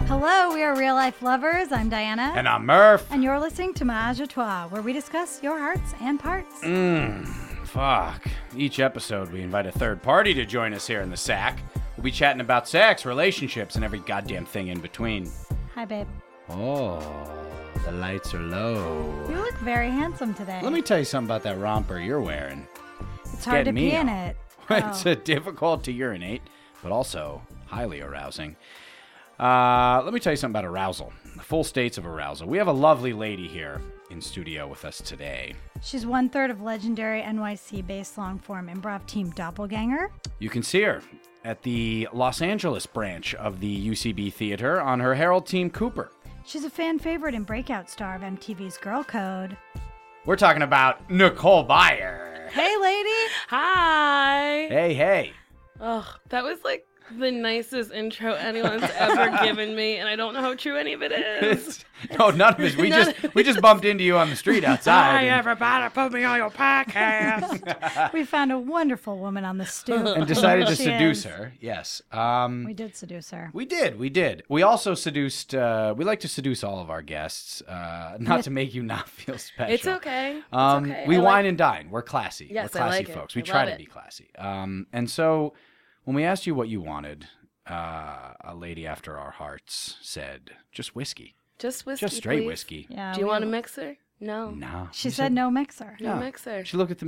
Hello, we are Real Life Lovers. I'm Diana. And I'm Murph. And you're listening to Menage a Trois, where we discuss your hearts and parts. Fuck. Each episode, we invite a third party to join us here in the sack. We'll be chatting about sex, relationships, and every goddamn thing in between. Hi, babe. Oh, the lights are low. You look very handsome today. Let me tell you something about that romper you're wearing. It's hard to pee in it. It's difficult to urinate, but also highly arousing. Let me tell you something about arousal. The full states of arousal. We have a lovely lady here in studio with us today. She's 1/3 of legendary NYC-based long-form improv team Doppelganger. You can see her at the Los Angeles branch of the UCB Theater on her Herald Team Cooper. She's a fan favorite and breakout star of MTV's Girl Code. We're talking about Nicole Byer. Hey, lady! Hi! Hey. Oh, that was like the nicest intro anyone's ever given me, and I don't know how true any of it is. No, none of it. We just bumped into you on the street outside. Hi, everybody, put me on your podcast. We found a wonderful woman on the stoop. And decided to She seduce is. her. Yes. We did seduce her. We did. We also seduced, we like to seduce all of our guests, not to make you not feel special. It's okay. We wine and dine. We're classy. Yes, We're I classy like it. folks. We I try love to it. be classy. And so when we asked you what you wanted, a lady after our hearts said, just whiskey. Just whiskey, Just straight please. whiskey. Yeah, Do you want a mixer? No. No. She said no mixer. No No. mixer. She looked at the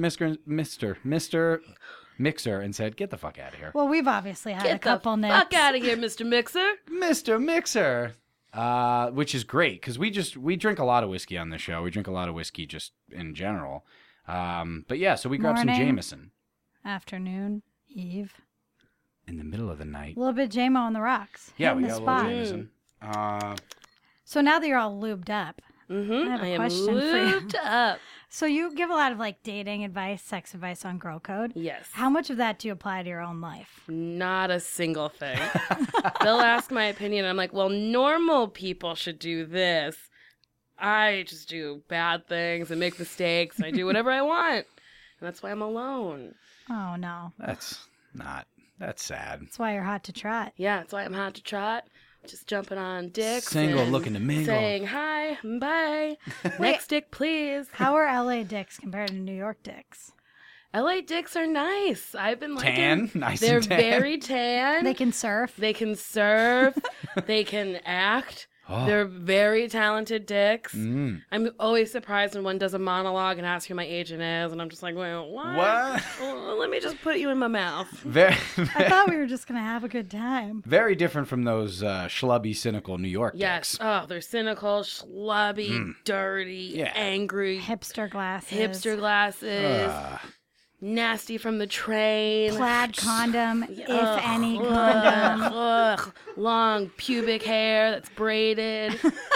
Mr. Mixer and said, get the fuck out of here. Well, we've obviously had a Get couple the nips. fuck out of here, Mr. Mixer. Mr. Mixer. Which is great because we drink a lot of whiskey on the show. We drink a lot of whiskey just in general. But yeah, so we grabbed some Morning. Jameson Afternoon, eve. in the middle of the night. A little bit JMO on the rocks. Yeah, Hitting we the got a spot. little Jameson. So now that you're all lubed up, Mm-hmm. I have a I am question for you. lubed up. So you give a lot of like dating advice, sex advice on Girl Code. Yes. How much of that do you apply to your own life? Not a single thing. They'll ask my opinion. I'm like, well, normal people should do this. I just do bad things and make mistakes, and I do whatever I want. And that's why I'm alone. Oh no. That's sad. That's why you're hot to trot. Yeah, that's why I'm hot to trot. Just jumping on dicks. Single, and looking to mingle. Saying hi, bye. Next dick, please. How are LA dicks compared to New York dicks? LA dicks are nice. I've been liking. Tan? Nice They're and tan? very tan. They can surf. They can surf. They can act. Oh. They're very talented dicks. Mm. I'm always surprised when one does a monologue and asks who my agent is, and I'm just like, wait, what? What? Well, let me just put you in my mouth. Very, I thought we were just gonna have a good time. very different from those schlubby, cynical New York Yes. dicks. Oh, they're cynical, schlubby, dirty, Yeah. angry, Hipster glasses. hipster glasses, nasty from the train. Plaid condom, if Ugh, any ugh, condom. ugh, long pubic hair that's braided.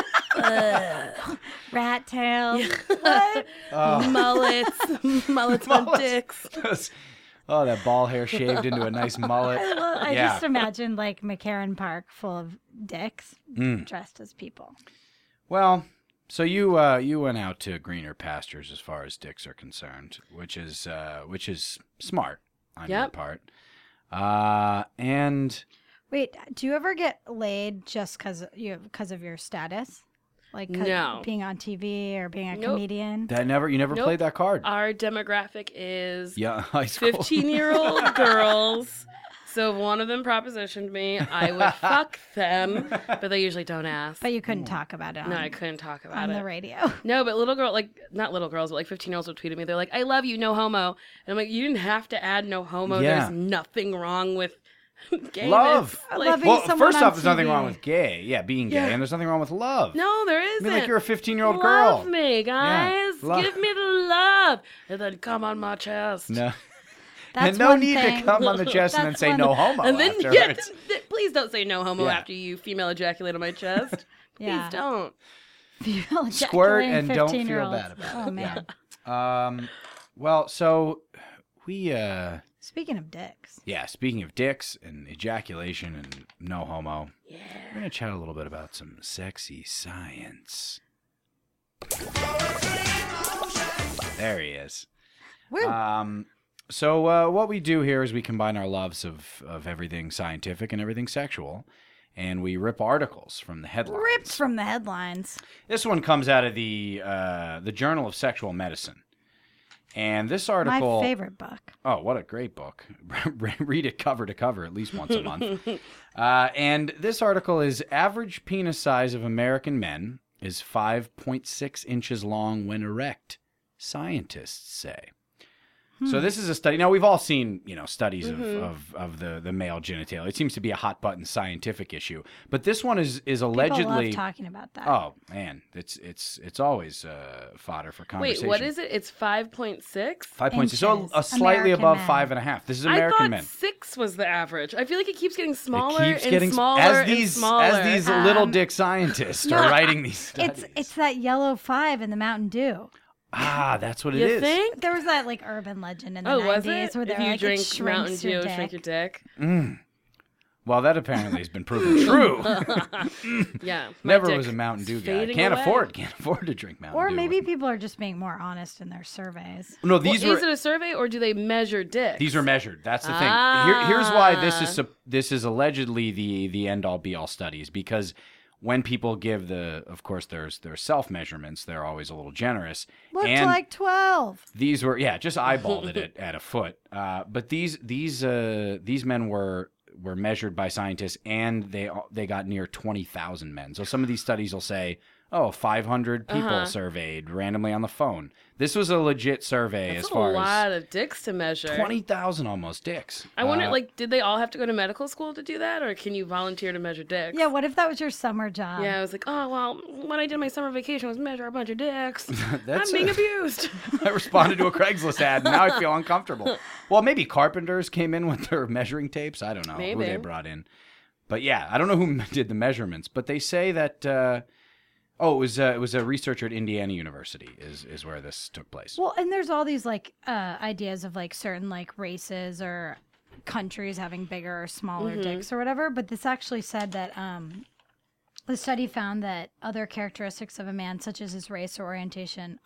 Rat tails. What? Mullets on dicks. Oh, that ball hair shaved into a nice mullet. I Yeah. just imagined like McCarran Park full of dicks Mm. dressed as people. Well, so you went out to greener pastures as far as dicks are concerned, which is smart on your Yep. part. And Wait, do you ever get laid just because of your status? Like No. being on TV or being a Nope. comedian? you never Nope. played that card. Our demographic is Yeah, high school. 15-year-old girls. So if one of them propositioned me, I would fuck them, but they usually don't ask. But you couldn't talk about it on, No, I couldn't talk about on it. the radio. No, but not little girls, but like 15-year-olds would tweet at me. They're like, I love you, no homo. And I'm like, you didn't have to add no homo. Yeah. There's nothing wrong with gayness. Love. Like, Loving Well, someone first on off, there's nothing TV. wrong with gay. Yeah, being gay, Yeah. and there's nothing wrong with love. no, there I isn't. mean, like you're a 15-year-old girl. Love me, guys. love- Give me the love. And then come on my chest. No. That's and no one need thing. to come on the chest and then That's say one- no homo And then, afterwards. please don't say no homo Yeah. after you female ejaculate on my chest. Yeah. Please don't. Female Squirt ejaculating and don't feel 15-year-olds. bad about it. Oh man. Well, so we Speaking of dicks. yeah, speaking of dicks and ejaculation and no homo, we're going to chat a little bit about some sexy science. There he is. Woo. So what we do here is we combine our loves of everything scientific and everything sexual and we rip articles from the headlines. Ripped from the headlines. This one comes out of the Journal of Sexual Medicine. And this article... My favorite book. Oh, what a great book. Read it cover to cover at least once a month. And this article is average penis size of American men is 5.6 inches long when erect, scientists say. So this is a study. Now, we've all seen, studies of the male genitalia. It seems to be a hot button scientific issue. But this one is allegedly... People love talking about that. Oh, man. It's always fodder for conversation. Wait, what is it? It's 5.6? 5.6. So slightly American above men. 5.5. This is American men. I thought 6 was the average. I feel like it keeps getting smaller It keeps and getting smaller as these and smaller. as these little dick scientists are writing these studies. It's that yellow 5 in the Mountain Dew. That's what it You is. think? There was that like urban legend in the Oh, 90s was it? where If they're you like, drink it shrinks Mountain Dew, your it'll shrink dick. your dick. Well, that apparently has been proven true. Yeah. my Never dick was a Mountain Dew is guy. fading Can't away. afford to drink Mountain Or Dew. maybe people are just being more honest in their surveys. No, Well, these is it were a survey or do they measure dicks? these are measured. That's the thing. Here's why this is allegedly the end all be all studies, because when people give of course there's self measurements, they're always a little generous. Looked and like 12. these were just eyeballed it at a foot. But these men were measured by scientists, and they got near 20,000 men. So some of these studies will say, 500 people surveyed randomly on the phone. This was a legit survey. That's as far a lot of dicks to measure. as 20,000 almost dicks. I wonder, did they all have to go to medical school to do that, or can you volunteer to measure dicks? Yeah, what if that was your summer job? Yeah, I was like, oh, well, what I did my summer vacation was measure a bunch of dicks. That's I'm being abused. I responded to a Craigslist ad, and now I feel uncomfortable. Well, maybe carpenters came in with their measuring tapes. I don't know who they Maybe. brought in. But yeah, I don't know who did the measurements, but they say that... it was a researcher at Indiana University is where this took place. Well, and there's all these like ideas of like certain like races or countries having bigger or smaller dicks or whatever. But this actually said that the study found that other characteristics of a man, such as his race or orientation,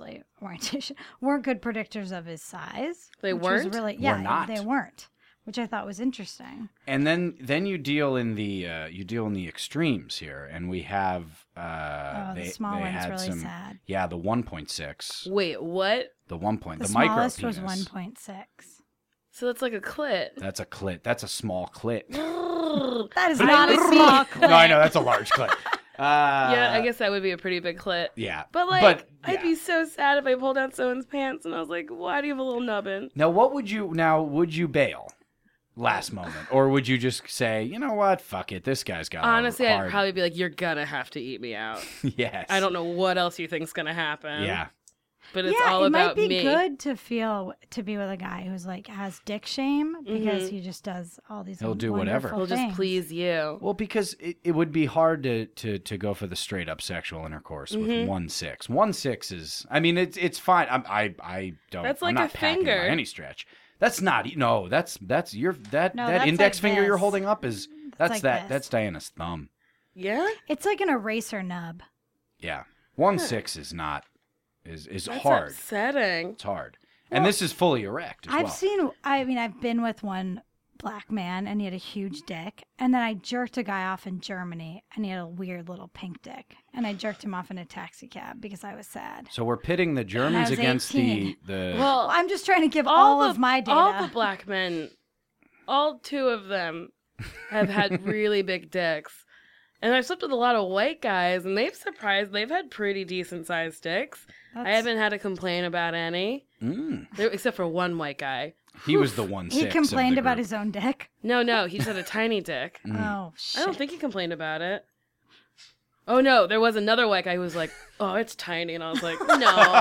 weren't good predictors of his size. They which was weren't? really, Were yeah, not. they weren't, which I thought was interesting. And then you deal in the extremes here, and we have The small they one's had really some, sad. Yeah, the 1.6, Wait, what? the 1 point, The the micro smallest penis. was 1.6. So that's like a clit. That's a clit. That's a small clit. That is not a small clit. No, I know that's a large clit. Yeah, I guess that would be a pretty big clit. Yeah, But like, yeah. I'd be so sad if I pulled down someone's pants and I was like, why do you have a little nubbin? Now, would you bail last moment, or would you just say, you know what, fuck it, this guy's got Honestly, hard. I'd probably be like, you're gonna have to eat me out. Yes. I don't know what else you think's gonna happen. Yeah. But it's yeah, all it about might be me. good to be with a guy who's like has dick shame because he just does all these. He'll do whatever. wonderful He'll just things. please you. Well, because it would be hard to go for the straight up sexual intercourse with 1.6. 1.6 is, I mean, it's fine. I don't. That's I'm like not a packing finger. by any stretch. That's not. No, that's your that No, that that's index like finger you're this. holding up is that's like that this. that's Diana's thumb. Yeah? It's like an eraser nub. Yeah, 1.6 is not is That's hard. upsetting. It's hard, and this is fully erect as well. I've been with one black man and he had a huge dick, and then I jerked a guy off in Germany and he had a weird little pink dick, and I jerked him off in a taxi cab because I was sad. So we're pitting the Germans was against 18. the. Well, I'm just trying to give all of my data. All the black men, all 2 of them, have had really big dicks. And I've slept with a lot of white guys, and they've had pretty decent sized dicks. I haven't had a complaint about any, except for one white guy. He was the 1.6. He complained of the about group. his own dick. No, he just had a tiny dick. Oh shit! I don't think he complained about it. Oh no, there was another white guy who was like, "Oh, it's tiny," and I was like, "No."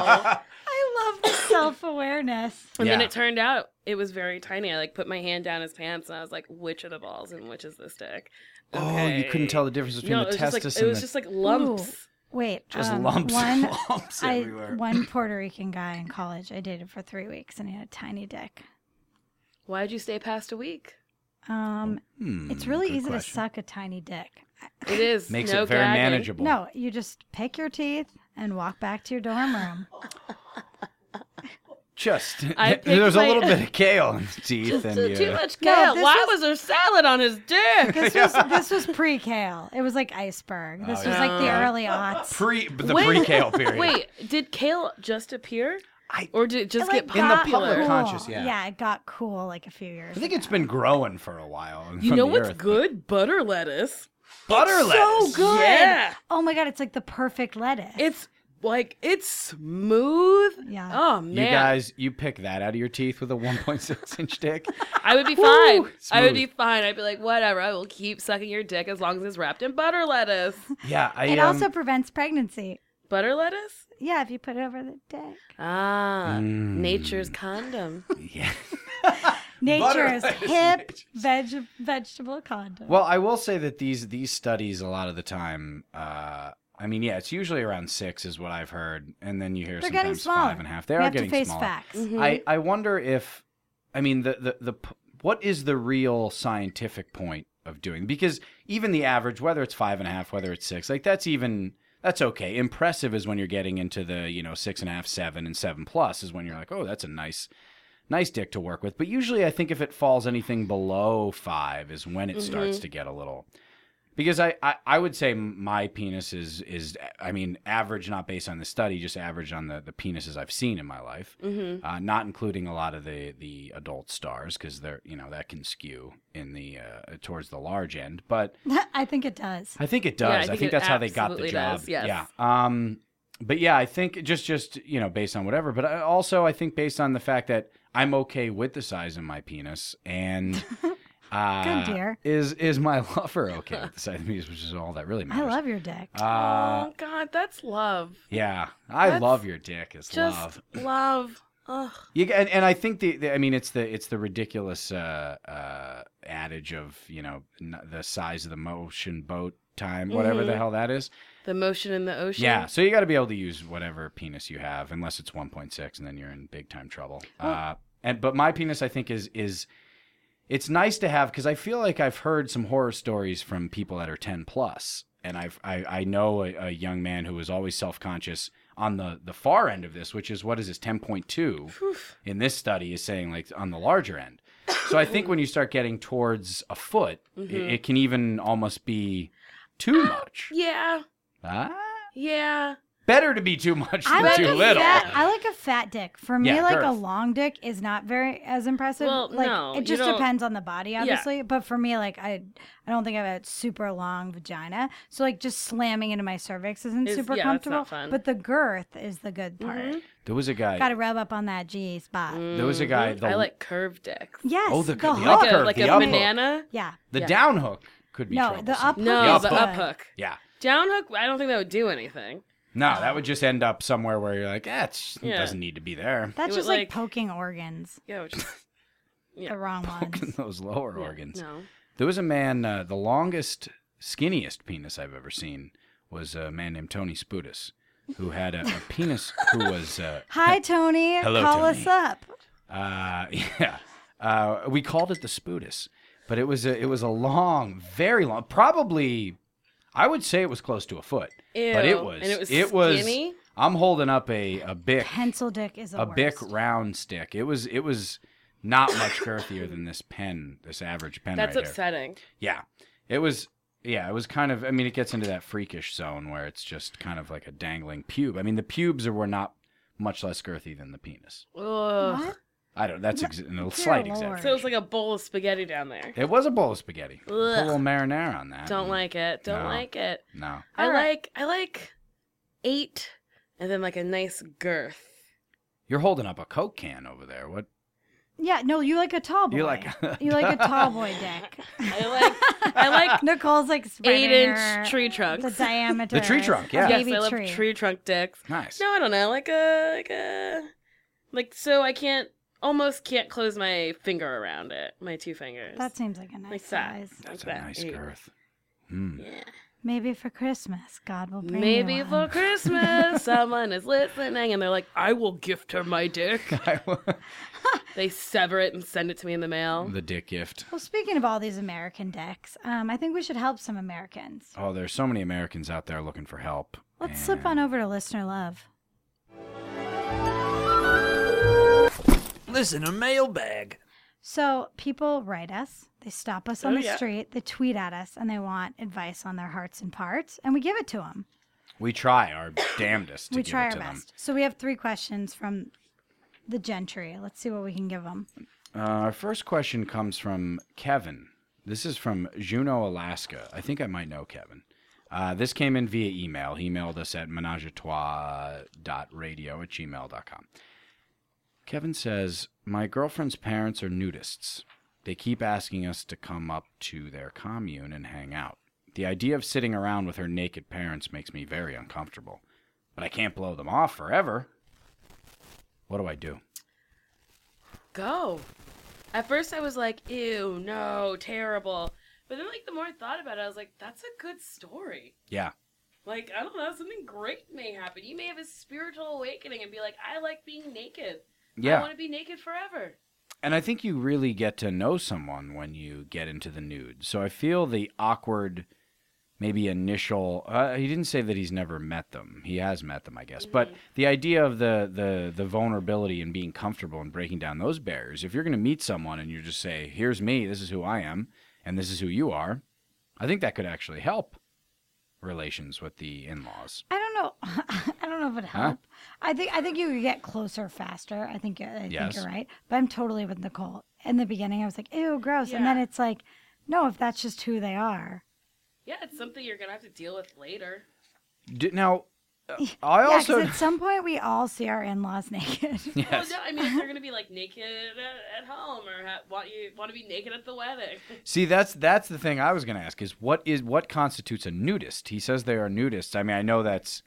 I love the self-awareness. And then Yeah. it turned out it was very tiny. I like put my hand down his pants, and I was like, "Which are the balls and which is this dick?" Oh, you couldn't tell the difference between No, the testis it and was the just like lumps. Ooh, wait, just lumps, lumps everywhere. One Puerto Rican guy in college I dated for 3 weeks, and he had a tiny dick. Why'd you stay past a week? It's really good easy question. to suck a tiny dick. It is Makes no it very gagging. manageable. No, you just pick your teeth and walk back to your dorm room. Just I picked there's a my- little bit of kale in the teeth, and Too much No, kale. this Why was- was there salad on his dick? This was pre-kale. It was like iceberg. This was like the early aughts. the Wait. pre-kale period. Wait, did kale just appear? I- Or did it just It, like, get In the popular? public Cool. conscious, yeah. Yeah, it got cool like a few years I think ago. it's been growing for a while. You from know the what's earth. good? Butter lettuce. Butter So lettuce. good. Yeah. Oh my god, it's like the perfect lettuce. It's smooth. Yeah. Oh man. You guys, you pick that out of your teeth with a 1.6-inch dick. I would be fine. I would Smooth. be fine. I'd be like, whatever. I will keep sucking your dick as long as it's wrapped in butter lettuce. Yeah, it also prevents pregnancy. Butter lettuce? Yeah, if you put it over the dick. Ah, nature's condom. yeah. Nature's lettuce. hip vegetable condom. Well, I will say that these studies a lot of the time, I mean, yeah, it's usually around 6 is what I've heard, and then you hear They're getting sometimes smaller. 5.5. They we are have getting to face smaller. facts. I wonder if, I mean, what is the real scientific point of doing? Because even the average, whether it's 5.5, whether it's 6, like that's okay. Impressive is when you're getting into the 6.5, 7, and 7+ is when you're like, oh, that's a nice dick to work with. But usually, I think if it falls anything below 5 is when it starts to get a little. Because I would say my penis is I mean average, not based on the study, just average on the penises I've seen in my life, not including a lot of the adult stars because they're that can skew in the towards the large end. But I think it does. I think it Yeah, does. I I think think it that's how they got the absolutely job. does, yes. Yeah. But yeah, I think just based on whatever. But I think based on the fact that I'm okay with the size of my penis and. Good dear. Is my lover okay with the size of the penis, which is all that really matters. I love your dick. Oh God, that's love. Yeah, I That's love your dick. It's Just love. love. Ugh. And I think I mean it's the ridiculous adage of the size of the motion boat time, whatever the hell that is. The motion in the ocean. Yeah, so you got to be able to use whatever penis you have, unless it's 1.6, and then you're in big time trouble. But my penis, I think, is it's nice to have because I feel like I've heard some horror stories from people that are 10+, and I know a young man who was always self-conscious on the far end of this, which is what is this 10.2 in this study is saying like on the larger end. So I think when you start getting towards a foot, it can even almost be too much. Yeah. Ah? Yeah. Better to be too much I than like too a little. I like a fat dick. For me, Yeah, like a girth. long dick is not very as impressive. Well, like no, it you just don't- depends on the body, obviously. But for me, like I don't think I have a super long vagina. So like just slamming into my cervix isn't super yeah, that's comfortable. not fun. But the girth is the good part. There was a guy. Got to rub up on that G spot. There was a guy. I like curved dicks. Yes. Oh, the hook. up curve, Like the a up hook. banana. Yeah. The down hook could be No, troublesome. the up hook. No, is the good. up hook. Yeah. Down hook, I don't think that would do anything. No, that would just end up somewhere where you're like, it Yeah. doesn't need to be there. That's It just would, like like- poking organs. Yeah, which is, The wrong Poking ones. those lower organs. no. There was a man, the longest, skinniest penis I've ever seen was a man named Tony Sputus, who had a penis who was. Hi, Tony. Hello, Call Tony. us up. Yeah. We called it the Sputus, but it was a long, very long, probably, I would say it was close to a foot. Ew. But it was. And it it was skinny? I'm holding up a Bic. Pencil dick is A worst. Bic round stick. It was not much girthier than this pen, this average pen That's right here. upsetting. Yeah. It was kind of, I mean, it gets into that freakish zone where it's just kind of like a dangling pube. I mean, the pubes were not much less girthy than the penis. Ugh. What? I don't, that's a slight Lord. exception. So it's like a bowl of spaghetti down there. It was a bowl of spaghetti. Put a Ugh. little marinara on that. Don't like it. Don't No. like it. No. I Alright. like 8 and then like a nice girth. You're holding up a Coke can over there. What? Yeah, no, you like a tall boy. You like- You like a tall boy dick. I like Nicole's like spreading 8-inch her- tree trunks. The diameter. The tree trunk, yeah. A Yes, baby I love tree. tree trunk dicks. Nice. No, I don't know. Like so I almost can't close my finger around it. My 2 fingers. That seems like a nice Like that. size. That's like a that. nice Ew. girth. Mm. Yeah. Maybe for Christmas, God will bring Maybe you for one. Christmas, someone is listening and they're like, I will gift her my dick. They sever it and send it to me in the mail. The dick gift. Well, speaking of all these American dicks, I think we should help some Americans. Oh, there's so many Americans out there looking for help. Let's slip on over to Listener Love. Listen, a mailbag. So people write us, they stop us on the yeah. street, they tweet at us, and they want advice on their hearts and parts, and we give it to them. We try our damnedest to We give try it our to them. best. So we have 3 questions from the gentry. Let's see what we can give them. Our first question comes from Kevin. This is from Juneau, Alaska. I think I might know Kevin. This came in via email. He emailed us at menageatrois.radio@gmail.com. Kevin says, my girlfriend's parents are nudists. They keep asking us to come up to their commune and hang out. The idea of sitting around with her naked parents makes me very uncomfortable. But I can't blow them off forever. What do I do? Go. At first I was like, ew, no, terrible. But then, like, the more I thought about it, I was like, that's a good story. Yeah. Like, I don't know, something great may happen. You may have a spiritual awakening and be like, I like being naked. Yeah. I want to be naked forever. And I think you really get to know someone when you get into the nude. So I feel the awkward, maybe initial. He didn't say that he's never met them. He has met them, I guess. Mm-hmm. But the idea of the vulnerability and being comfortable and breaking down those barriers. If you're going to meet someone and you just say, "Here's me. This is who I am, and this is who you are," I think that could actually help relations with the in-laws. I don't know. I don't know if it'd help. I think you could get closer faster. I think Yes. you're right. But I'm totally with Nicole. In the beginning, I was like, ew, gross. And Yeah. then it's like, no, if that's just who they are. Yeah, it's something you're going to have to deal with later. Now, I Yeah, also. because at some point we all see our in-laws naked. Well, Yes. no, I mean, if they're going to be, like, naked at home or want to be naked at the wedding. See, that's the thing I was going to ask is what constitutes a nudist? He says they are nudists. I mean, I know that's.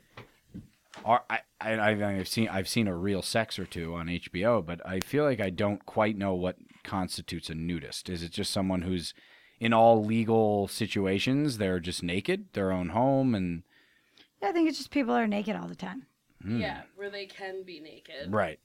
I've seen a Real Sex or two on HBO, but I feel like I don't quite know what constitutes a nudist. Is it just someone who's in all legal situations they're just naked, their own home, and I think it's just people are naked all the time. Yeah, where they can be naked. right?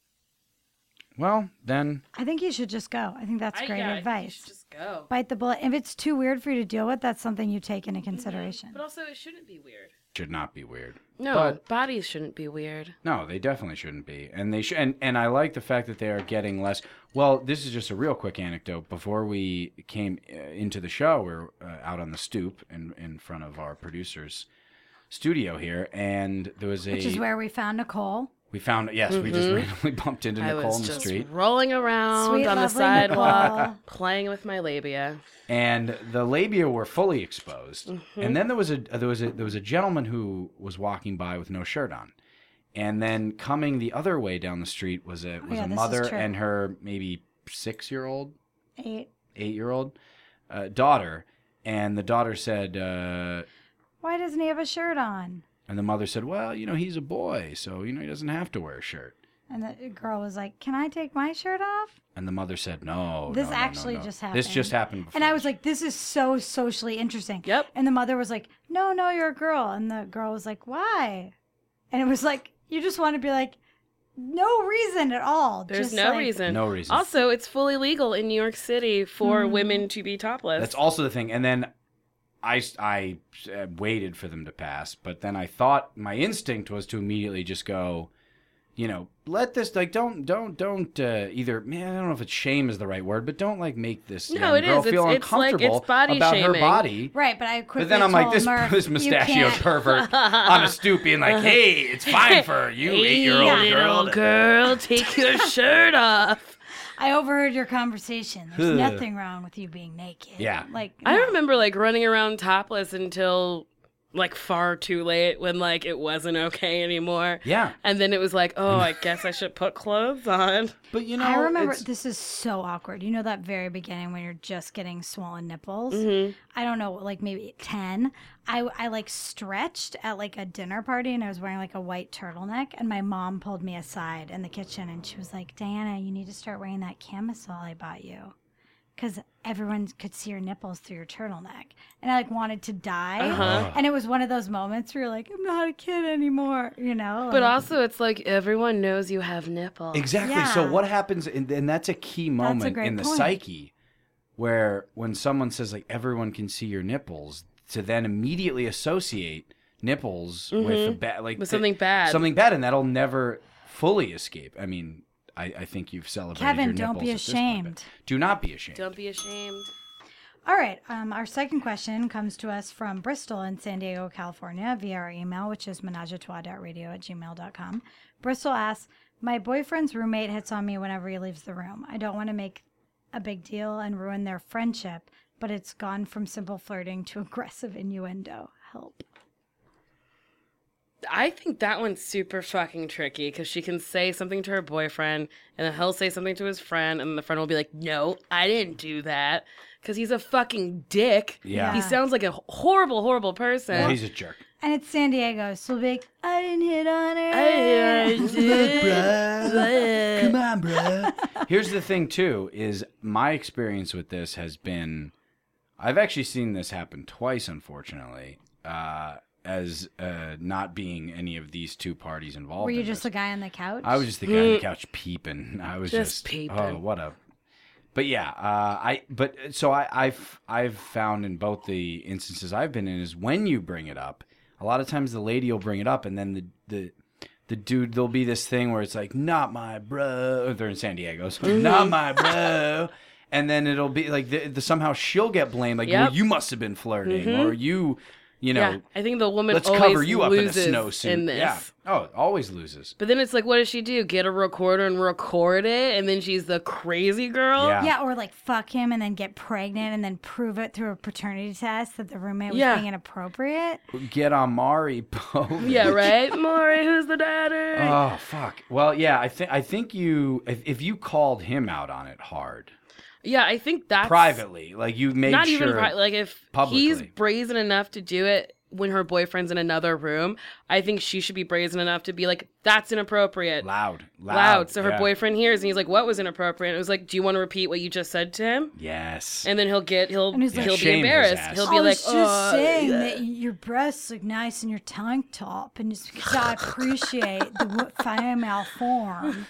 Well, then I think you should just go. I think that's great I think you advice. should just go. Bite the bullet. If it's too weird for you to deal with, that's something you take into consideration. But also, it shouldn't be weird. should not be weird. No, But- bodies shouldn't be weird. No, they definitely shouldn't be, and they should. And I like the fact that they are getting less. Well, this is just a real quick anecdote. Before we came into the show, we're out on the stoop in front of our producer's studio here, and there was a. Which is where we found Nicole. we found. Yes, we just randomly bumped into I Nicole was in the just street, rolling around Sweet, on the lovely sidewalk, Nicole. playing with my labia. and the labia were fully exposed. And then there was a gentleman who was walking by with no shirt on. And then coming the other way down the street was a this is mother true. and her maybe 6-year-old, 8. 8-year-old daughter. And the daughter said, Why doesn't he have a shirt on? and the mother said, well, he's a boy, so, he doesn't have to wear a shirt. And the girl was like, "Can I take my shirt off?" And the mother said, no. This no, no, actually no, no. just This happened. just happened before. And I was like, "This is so socially interesting." Yep. And the mother was like, "No, you're a girl." And the girl was like, "Why?" And it was like, you just want to be like, no reason at all. There's Just no like- reason. No reason. Also, it's fully legal in New York City for women to be topless. That's also the thing. And then I waited for them to pass, but then I thought my instinct was to immediately just go, let this, like, don't either, man, I don't know if it's shame is the right word, but don't, like, make this No, young it girl is. feel It's like, uncomfortable it's body about her shaming. body. Right, but I quickly But then I'm like, told Murph, this "You mustachioed can't." pervert on a stoop being like, hey, it's fine for you, 8-year-old Hey, girl. little girl, take your shirt off. I overheard your conversation. There's Ugh. nothing wrong with you being naked. Yeah. Like I no. remember like running around topless until like far too late when like it wasn't okay anymore. Yeah. And then it was like, oh, I guess I should put clothes on. But, I remember it's- this is so awkward. You know that very beginning when you're just getting swollen nipples? Mm-hmm. I don't know, like maybe 10. I like stretched at like a dinner party and I was wearing like a white turtleneck and my mom pulled me aside in the kitchen and she was like, "Diana, you need to start wearing that camisole I bought you." Because everyone could see your nipples through your turtleneck. And I like wanted to die. Uh-huh. And it was one of those moments where you're like, I'm not a kid anymore, But also, it's like everyone knows you have nipples. Exactly. So Yeah. what happens, and that's a key moment great in the point. psyche, where when someone says like everyone can see your nipples, to then immediately associate nipples with a bad, like With something bad. something bad, and that'll never fully escape. I mean, I think you've celebrated Kevin, your don't be nipples at this point, but ashamed. do not be ashamed. Don't be ashamed. All right. Our second question comes to us from Bristol in San Diego, California, via our email, which is menageatois.radio@gmail.com. Bristol asks, my boyfriend's roommate hits on me whenever he leaves the room. I don't want to make a big deal and ruin their friendship, but it's gone from simple flirting to aggressive innuendo. Help. I think that one's super fucking tricky because she can say something to her boyfriend and then he'll say something to his friend and the friend will be like, no, I didn't do that because he's a fucking dick. Yeah. He sounds like a horrible, horrible person. Well, he's a jerk. And it's San Diego, so we'll be like, I didn't hit on her. Come on, bro. Here's the thing, too, is my experience with this has been, I've actually seen this happen twice, unfortunately, as not being any of these two parties involved. Were you in just this. the guy on the couch? I was just the guy on the couch peeping. I was Just just peeping. Oh, what a. But yeah, I've found in both the instances I've been in is when you bring it up, a lot of times the lady will bring it up, and then the dude, there'll be this thing where it's like, not my bro. They're in San Diego, so not my bro. And then it'll be like somehow she'll get blamed, like, well, you must have been flirting, or you know. Yeah, I think the woman let's always cover you up in a loses snowsuit. in this. Yeah. Oh, always loses. But then it's like, what does she do? Get a recorder and record it, and then she's the crazy girl? Yeah. Yeah, or like fuck him and then get pregnant and then prove it through a paternity test that the roommate was being inappropriate. Get on Mari Povich. Yeah, right? Maury, who's the daddy? Oh fuck. Well, yeah, I think you if you called him out on it hard Yeah, I think that's... privately, like you made Not sure. even like if publicly. he's brazen enough to do it when her boyfriend's in another room, I think she should be brazen enough to be like, that's inappropriate. loud. So her yeah. boyfriend hears and he's like, what was inappropriate? And it was like, do you want to repeat what you just said to him? Yes. And then he'll And he's like, be shame his embarrassed. ass. He'll I be like, was just saying yeah. that your breasts look nice in your tank top, and it's because I appreciate the female form.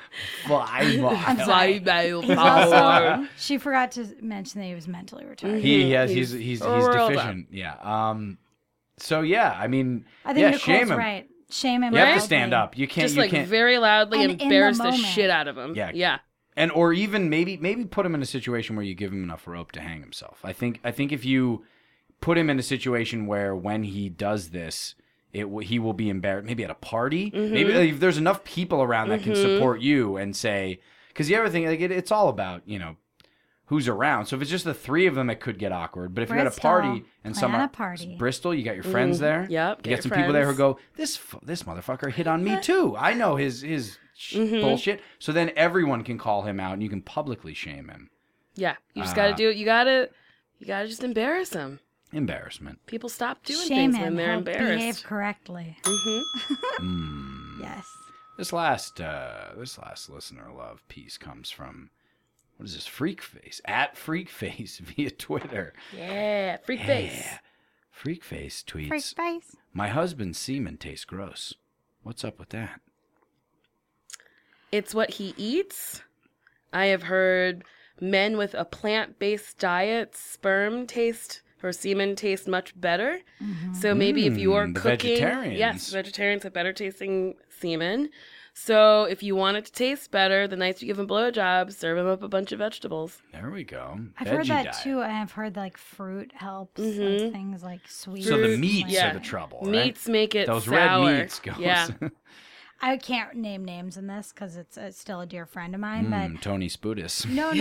I'm sorry. He's also, she forgot to mention that he was mentally retarded. he's real deficient. Yeah. So yeah, I mean, I think yeah, Nicole's shame him. right. Shame him. You have to loudly. stand up. You can't. Just you like can't. very loudly And in the embarrass the moment. shit out of him. Yeah. Yeah. And or even maybe put him in a situation where you give him enough rope to hang himself. I think if you put him in a situation where when he does this, he will be embarrassed. Maybe at a party. Maybe if there's enough people around that can support you and say, because the other thing, like it's all about who's around. So if it's just the three of them, it could get awkward. But if you're at a Bristol. party and Plan a party. Bristol, you got your friends there. Yep, You get got some your people there who friends. go, this motherfucker hit on me too. I know his bullshit. So then everyone can call him out and you can publicly shame him. Yeah. You just got to do it. You got to just embarrass him. Embarrassment. People stop doing Shame things him. when they're He'll behave embarrassed. correctly. Mm. Yes. This last listener love piece comes from, what is this, Freakface? At Freakface via Twitter. Yeah. Freak face. Yeah. Freakface tweets, Freak face. my husband's semen tastes gross. What's up with that? It's what he eats. I have heard men with a plant-based diet, sperm taste or semen taste much better. So maybe if you're the cooking, vegetarians. yes, vegetarians have better tasting semen. So if you want it to taste better, the nights you give him blowjobs, serve him up a bunch of vegetables. There we go. I've heard Veggie that diet. too, and I've heard like fruit helps, like things like sweet. So the Fruit, meats yeah. are the trouble, right? Meats make it Those sour. red meats goes. Yeah. I can't name names in this because it's still a dear friend of mine, but Tony Spudis. no.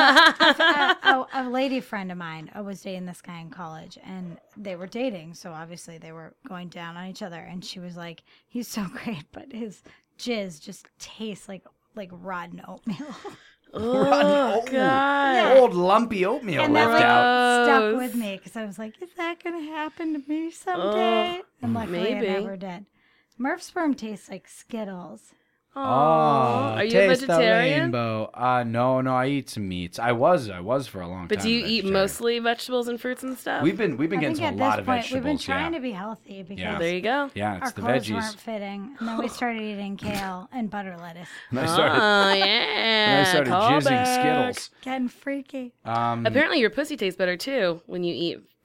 A lady friend of mine was dating this guy in college, and they were dating, so obviously they were going down on each other. And she was like, "He's so great, but his jizz just tastes like rotten oatmeal." Oh, God. Old lumpy oatmeal And that left like out. stuck Gross. with me because I was like, "Is that gonna happen to me someday?" And luckily, maybe. it never did. Murph sperm tastes like Skittles. Oh, Are you a taste the vegetarian? rainbow. No, I eat some meats. I was for a long time. But do you eat vegetarian. mostly vegetables and fruits and stuff? We've been I getting think to a at lot this of point vegetables. we've been trying yeah. to be healthy because Yeah. There you go. Yeah, our it's the clothes veggies. weren't fitting, and then we started eating kale and butter lettuce. And I started, Oh, and yeah. I started jizzing Callback. Skittles. Getting freaky. Apparently your pussy tastes better, too, when you eat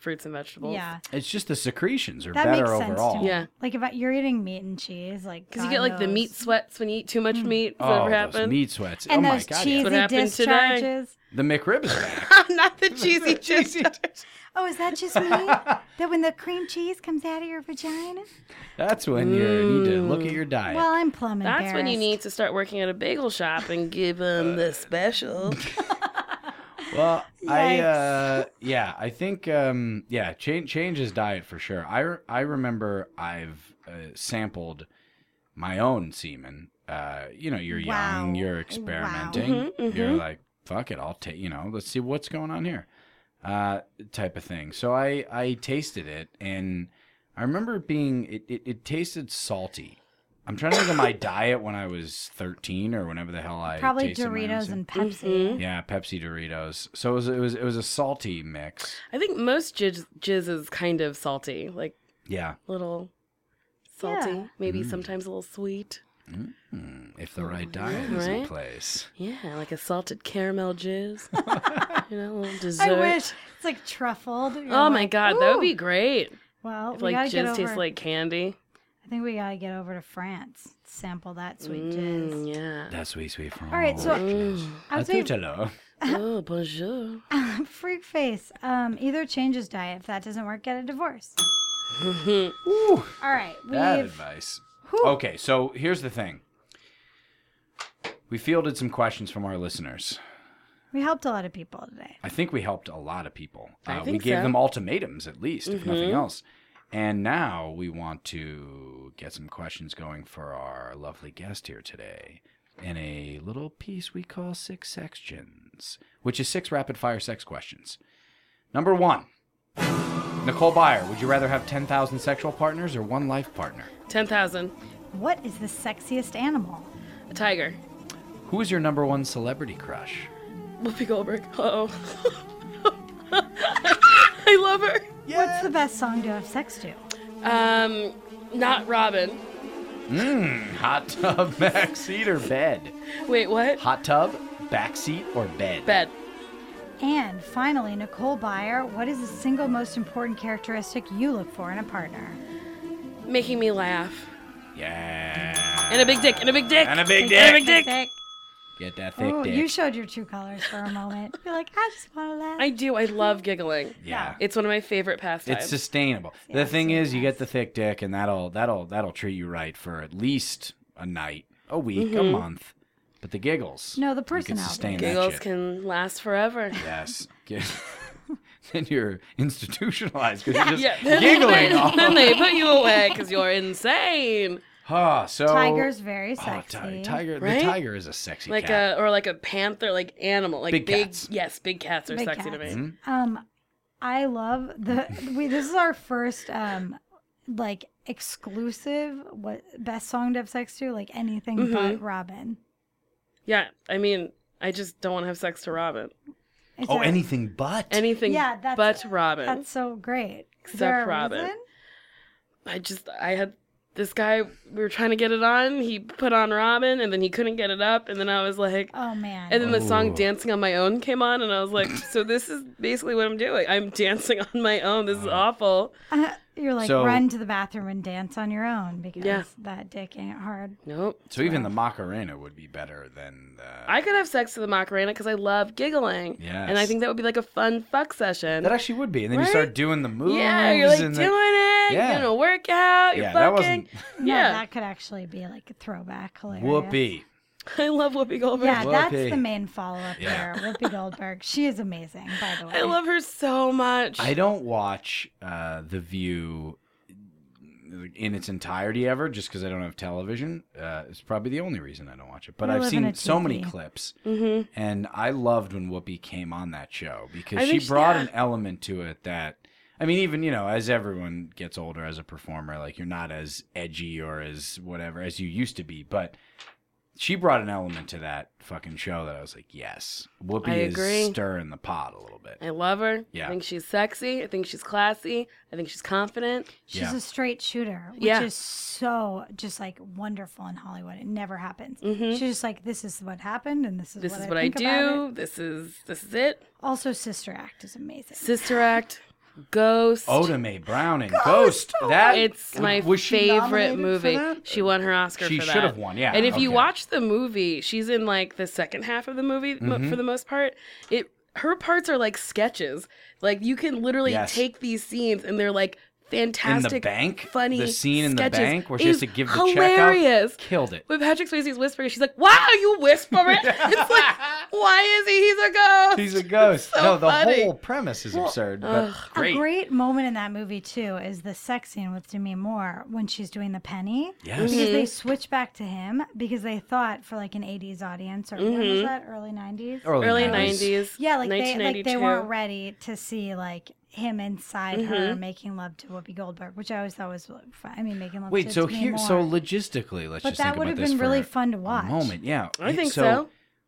fruits and vegetables. Yeah. It's just the secretions are That better makes sense overall. to me. Yeah. Like if you're eating meat and cheese, like Because you God get like the knows. meat sweats when you eat too much meat. Does that Oh, ever those happen? meat sweats. and oh my those God, cheesy What happened today? discharges. The McRib is back. Not the cheesy cheesy. Oh, is that just me? That when the cream cheese comes out of your vagina? That's when you need to look at your diet. Well, I'm plumb embarrassed. That's when you need to start working at a bagel shop and give them the special. Well, Yikes. I think change his diet for sure. I remember I've sampled my own semen. You're Wow. young, you're experimenting. Wow. You're like, fuck it, I'll take. Let's see what's going on here, type of thing. So I tasted it, and I remember it tasted salty. I'm trying to think of my diet when I was 13 or whenever the hell I Probably tasted my own Doritos semen. and Pepsi. Yeah, Pepsi Doritos. So it was a salty mix. I think most jizz is kind of salty, like Yeah, a little salty, Yeah. maybe sometimes a little sweet. if the right diet is in Right? place. Yeah, like a salted caramel jizz. A little dessert. I wish it's like truffled. You're Oh my like, god, that would "Ooh." be great. Well, If we like gotta get jizz over. tastes like candy. I think we gotta get over to France. Sample that sweet jizz. Yeah. That's sweet from All right, so I would say hello. Oh, bonjour. freak face. Either change his diet. If that doesn't work, get a divorce. Ooh, All right, bad we've advice. Whew. Okay, so here's the thing. We fielded some questions from our listeners. we helped a lot of people today. I think we helped a lot of people. I We think gave so. them ultimatums, at least, if nothing else. And now we want to get some questions going for our lovely guest here today in a little piece we call 6 Sextions, which is 6 rapid-fire sex questions. Number 1. Nicole Byer, would you rather have 10,000 sexual partners or 1 life partner? 10,000. What is the sexiest animal? A tiger. Who is your number 1 celebrity crush? Whoopi Goldberg. Uh-oh. I love her. What's the best song to have sex to? Not Robin. Hot tub, backseat, or bed? Wait, what? Hot tub, backseat, or bed? Bed. And finally, Nicole Byer, what is the single most important characteristic you look for in a partner? Making me laugh. Yeah. And a big dick. And a big dick. And a big And a dick. big dick. Get that thick Oh, dick. you showed your true colors for a moment. You're like, I just want to laugh. I do. I love giggling. Yeah. It's one of my favorite pastimes. It's sustainable. Yeah, The thing so is, you nice. get the thick dick, and that'll treat you right for at least a night, a week, a month. But the giggles, No, the you can personality. sustain that Giggles shit. can last forever. Yes. Then you're institutionalized because you're just Yeah. giggling. all- Then they put you away because you're insane. Tiger's very Oh, sexy. tiger. Right? The tiger is a sexy Like cat. or like a panther, like animal, like Big cats. Yes, big cats are Big sexy cats. to me. I love this is our first like exclusive best song to have sex to, like anything but Robin. Yeah, I mean, I just don't want to have sex to Robin. Is Oh, there- anything but. Anything Yeah, that's- but Robin. That's so great. Is Except there a Robin. reason? I had this guy, we were trying to get it on. He put on Robin, and then he couldn't get it up, and then I was like, Oh man. and then the song Ooh. Dancing on My Own came on, and I was like, so this is basically what I'm doing. I'm dancing on my own. This is awful. You're like, So- run to the bathroom and dance on your own because Yeah. that dick ain't hard. Nope. So even the Macarena would be better than the. I could have sex to the Macarena because I love giggling. Yes. And I think that would be like a fun fuck session. That actually would be, and then you Right? start doing the moves. Yeah, you're like and doing the, it. Yeah. You're doing a workout. You're Yeah, that fucking. wasn't- No, Yeah. that could actually be like a throwback. Hilarious. Whoopee. I love Whoopi Goldberg. Yeah, that's Whoopi. the main follow-up Yeah. there. Whoopi Goldberg. She is amazing, by the way. I love her so much. I don't watch The View in its entirety ever, just because I don't have television. It's probably the only reason I don't watch it. But We I've live in seen a so many TV. clips, and I loved when Whoopi came on that show because I she think she- brought yeah. an element to it that. I mean, even, as everyone gets older as a performer, like, you're not as edgy or as whatever as you used to be, but she brought an element to that fucking show that I was like, yes, Whoopi I is agree. stirring the pot a little bit. I love her. Yeah. I think she's sexy. I think she's classy. I think she's confident. She's Yeah. a straight shooter, which Yeah. is so just like wonderful in Hollywood. It never happens. She's just like, this is what happened, and this is This what is I what I think about do. it. This is it. Also, Sister Act is amazing. Sister Act. Ghost. Oda Mae Brown and Ghost. That It's my was she favorite nominated for movie. that? She won her Oscar She for that. should have won, yeah. And if you okay. watch the movie, she's in like the second half of the movie for the most part. Her parts are like sketches. Like you can literally Yes. take these scenes and they're like fantastic, in the bank, funny the scene in sketches. the bank where she has to give the hilarious. check out, killed it. When Patrick Swayze's whispering, she's like, "Why are you whispering?" It's like, why is he? He's a ghost. He's a ghost. So No, the funny. whole premise is absurd, but great. A great moment in that movie too is the sex scene with Demi Moore when she's doing the penny. Yes. Because they switch back to him because they thought for like an 80s audience or when was that? Early 90s? Early 90s. Yeah, like they 1992. weren't ready to see like him inside her making love to Whoopi Goldberg, which I always thought was fun. I mean, making love Wait, to so Demi here, Moore. so logistically, let's But just that think would about have this been for really a fun to watch. moment. Yeah, I think so.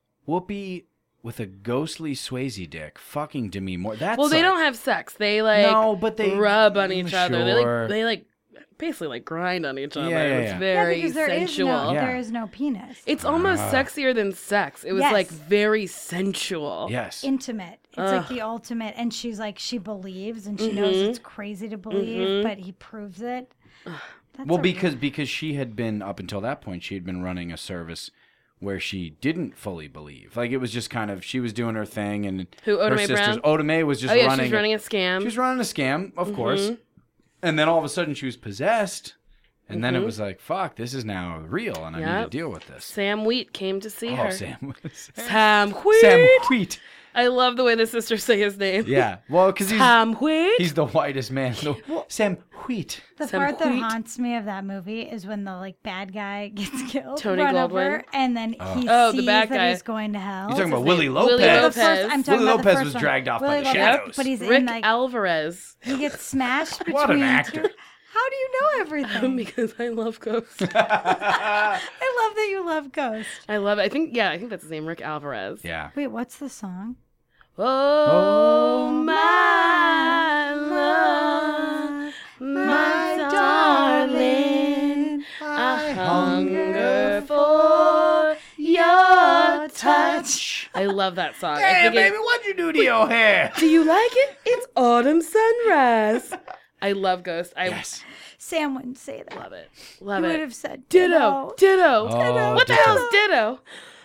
Whoopi with a ghostly Swayze dick, fucking Demi Moore. That's Well, they like, don't have sex. They like No, but they rub on each other. Sure. They like basically like grind on each other. Yeah, yeah, It's yeah. Yeah, very because there is sensual. no Yeah. there is no penis. It's almost sexier than sex. It was Yes. like very sensual. Yes. Intimate. It's like the ultimate. And she's like, she believes and she knows it's crazy to believe, but he proves it. That's Well, a because she had been up until that point, she had been running a service where she didn't fully believe. Like it was just kind of she was doing her thing, and Who, Oda her Mae sisters. Brown? Oda Mae was just Oh yeah, running. she's running a scam. She was running a scam, of course, and then all of a sudden she was possessed, and then it was like, "Fuck, this is now real, and I need Yep. to deal with this." Sam Wheat came to see Oh, her. Sam. Sam Wheat. Sam Wheat. I love the way the sisters say his name. Yeah, well, because Sam Wheat. he's the whitest man. Sam Wheat. The Some part that wheat. haunts me of that movie is when the like bad guy gets killed, Tony run Goldwyn. over, and then he Oh, the sees bad that guy. he's going to hell. You're talking about his Willie name? Lopez. Willie The Lopez. first, I'm talking Willie about the Lopez first was one. dragged off by Willie the Lopez, shadows. but he's Rick in like Alvarez. he gets smashed between What an two. actor. How do you know everything? Because I love ghosts. I love that you love Ghost. I love it. I think that's his name, Rick Alvarez. Yeah. Wait, what's the song? Oh, my love, my darling, I hunger for your touch. I love that song. I Hey, think baby, what'd you do to your hair? do you like it? It's autumn sunrise. I love Ghost. I Yes. Sam wouldn't say that. love it. He Love would it. have said Ditto. Ditto. Oh, What the ditto. hell's ditto?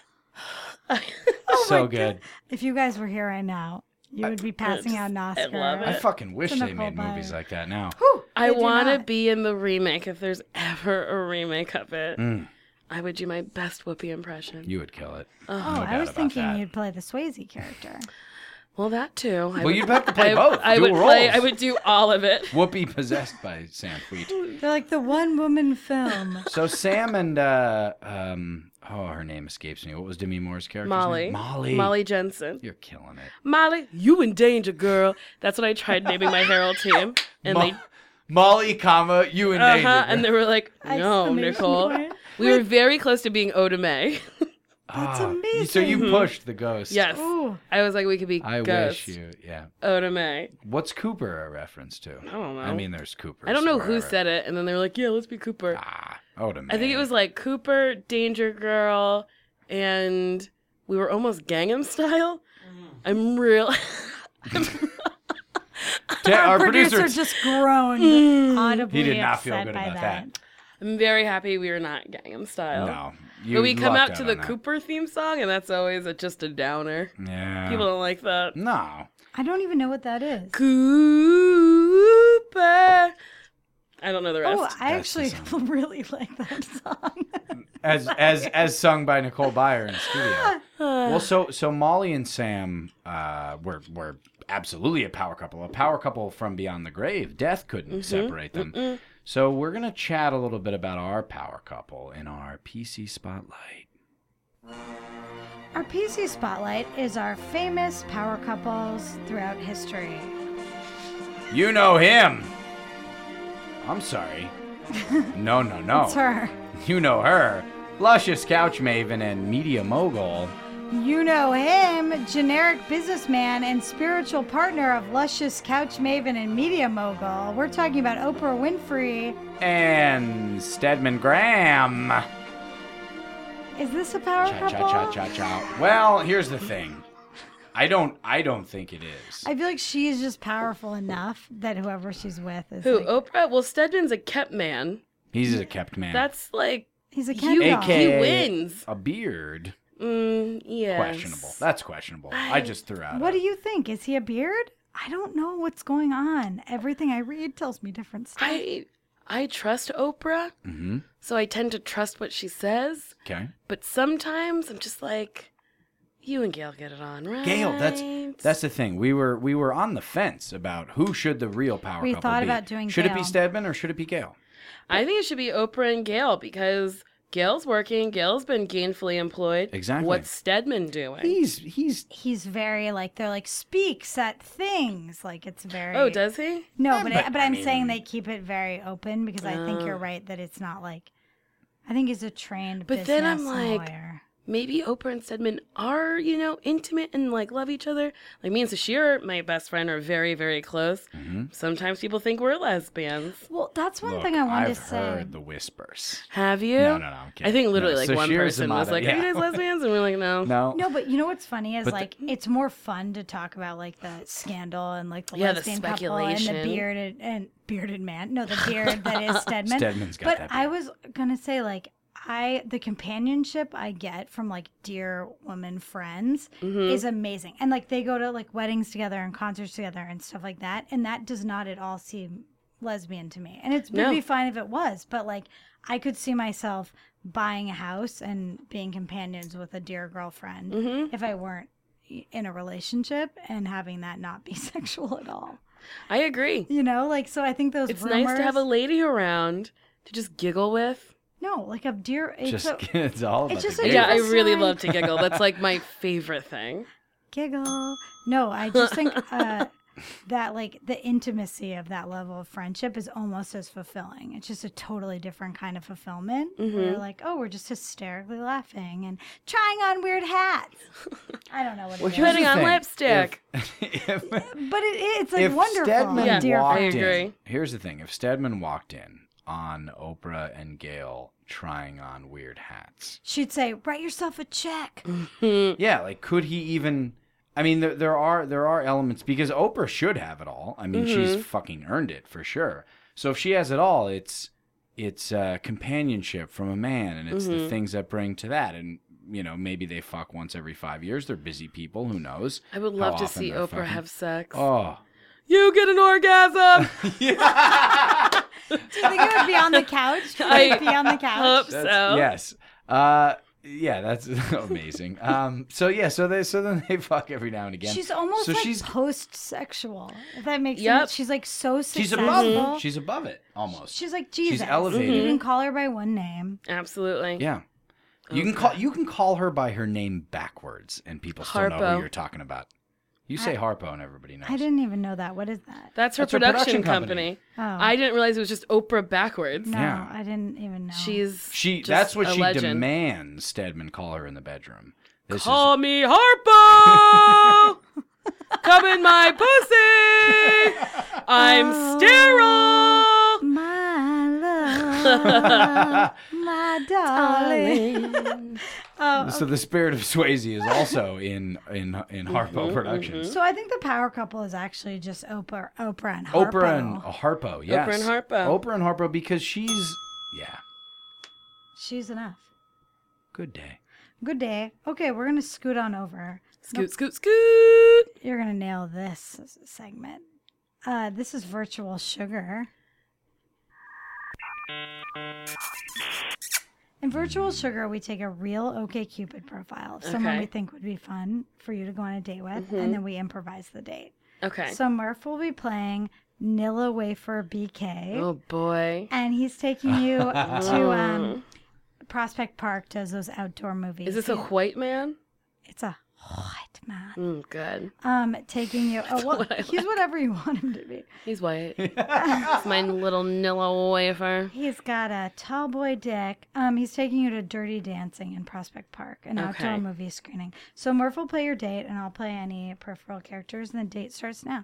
So good. If you guys were here right now, you would be passing out an Oscar. love I it. fucking wish It's they Nicole made movies Byer. like that now. I They do want to not. be in the remake if there's ever a remake of it. Mm. I would do my best Whoopi impression. You would kill it. Oh, No I doubt was about thinking that. you'd play the Swayze character. Well, that too. Well, you'd have to play both. I Dual would play. roles. I would do all of it. Whoopi possessed by Sam Wheat. They're like the one woman film. So Sam and her name escapes me. What was Demi Moore's character's Molly. name? Molly. Molly Jensen. You're killing it. Molly, you in danger, girl. That's what I tried naming my Herald team, and they Molly, comma, you in danger. and they were like, "No, Exclamation Nicole." point. We were very close to being Oda Mae. That's So amazing. you pushed the ghost. Yes, Ooh. I was like, we could be I ghosts. wish you. Yeah. Oda Mae. What's Cooper a reference to? I don't know. I mean, there's Cooper. I don't know who said it, and then they were like, "Yeah, let's be Cooper." Oda Mae. I think it was like Cooper, Danger Girl, and we were almost Gangnam Style. I'm real. Our Producer producer. just groaned audibly. He did not feel upset good by about that. I'm very happy we are not Gangnam Style. No. But we come lucked out to on the that. Cooper theme song, and that's always just a downer. Yeah. People don't like that. No. I don't even know what that is. Cooper. I don't know the rest. Oh, I That's the actually really like that song. As sung by Nicole Byer in studio. Well, so Molly and Sam were absolutely a power couple from beyond the grave. Death couldn't separate them. So we're gonna chat a little bit about our power couple in our PC Spotlight. Our PC Spotlight is our famous power couples throughout history. You know him. I'm sorry. No. It's her. You know her. Luscious couch maven and media mogul. You know him, generic businessman and spiritual partner of luscious couch maven and media mogul. We're talking about Oprah Winfrey. And Stedman Graham. Is this a power couple? Cha. Well, here's the thing. I don't think it is. I feel like she's just powerful enough that whoever she's with is Who? like, Oprah? Well, Stedman's a kept man. He's a kept man. That's like he's a you, cat dog. he wins. A beard. Yes. Questionable. That's questionable. I just threw out. What do you think? Is he a beard? I don't know what's going on. Everything I read tells me different stuff. I trust Oprah, so I tend to trust what she says. Okay. But sometimes I'm just like, you and Gail get it on, right? Gail, that's the thing. We were on the fence about who should the real power We couple thought be. about doing Should it be Gail. Stedman or should it be Gail? I think it should be Oprah and Gail because Gail's working. Gail's been gainfully employed. Exactly. What's Stedman doing? He's very like they're like speaks at things like it's very. Oh, does he? No, but but I I'm mean- saying they keep it very open because I think Oh. you're right that it's not like. I think he's a trained But then I'm business like, lawyer. maybe Oprah and Stedman are, intimate and like love each other. Like me and Sashir, my best friend, are very, very close. Sometimes people think we're lesbians. Well, that's one Look, thing I wanted I've to say. heard the whispers. Have you? No, I'm kidding. I think literally No, like one Sashir's person was Amada, like, "Are you yeah. guys lesbians?" And we're like, "No." No. No, but you know what's funny is But like it's more fun to talk about like the scandal and like the Yeah, the lesbian couple and the speculation. bearded man. No, the beard that is Stedman. Stedman's got but that I beard. was gonna say like the companionship I get from like dear woman friends is amazing, and like they go to like weddings together and concerts together and stuff like that, and that does not at all seem lesbian to me. And it would be fine if it was, but like I could see myself buying a house and being companions with a dear girlfriend if I weren't in a relationship and having that not be sexual at all. I agree. You know, like so I think those It's rumors, nice to have a lady around to just giggle with. no, like a dear it's It's all about it's just the a beard. Yeah, I different really side. love to giggle. That's like my favorite thing. giggle. No, I just think that like the intimacy of that level of friendship is almost as fulfilling. It's just a totally different kind of fulfillment. Where you're like, oh, we're just hysterically laughing and trying on weird hats. I don't know what it is. here's Putting the on thing. lipstick. If, But it's like if wonderful. Stedman Yeah, dear walked I friend. agree. in, here's the thing: if Stedman walked in on Oprah and Gail trying on weird hats, She'd say, write yourself a check. yeah, like could he even? I mean, there are elements because Oprah should have it all. I mean, she's fucking earned it for sure. So if she has it all, it's companionship from a man, and it's the things that bring to that. And maybe they fuck once every 5 years. They're busy people. Who knows? I would how love to often see they're Oprah fucking. have sex. Oh, You get an orgasm. Do you think it would be on the couch? Could it be on the couch? Hope so. yes. Yeah, that's amazing. So then they fuck every now and again. She's almost so like she's post-sexual, if that makes Yep. sense. She's like so she's successful. above she's above it almost. She's like Jesus. elevated. You can call her by one name. Absolutely. Yeah. You can call her by her name backwards and people still know Harpo. who you're talking about. You say Harpo and everybody knows. I didn't even know that. What is that? That's her That's her production production company. company. Oh. I didn't realize it was just Oprah backwards. No, Yeah. I didn't even know. She just that's what a she legend. demands Stedman call her in the bedroom. This Call me Harpo. Come in my pussy. I'm sterile. my love, my darling. So the spirit of Swayze is also in Harpo Productions. So I think the power couple is actually just Oprah and Harpo. Oprah and Harpo, yes. Oprah and Harpo. Oprah and Harpo because she's She's enough. good day. Good day. Okay, we're gonna scoot on over. Scoot, scoot, scoot. You're gonna nail this segment. This is Virtual Sugar. In Virtual Sugar, we take a real OkCupid profile of someone Okay. we think would be fun for you to go on a date with, and then we improvise the date. Okay. So Murph will be playing Nilla Wafer BK, Oh boy. and he's taking you to Prospect Park, does those outdoor movies. Is this a white man? It's a white man. Good. Taking you. Oh, well, what I he's whatever you want him to be. He's white. It's my little Nilla wafer. He's got a tall boy dick. He's taking you to Dirty Dancing in Prospect Park, an outdoor Okay. movie screening. So Murph will play your date, and I'll play any peripheral characters, and the date starts now.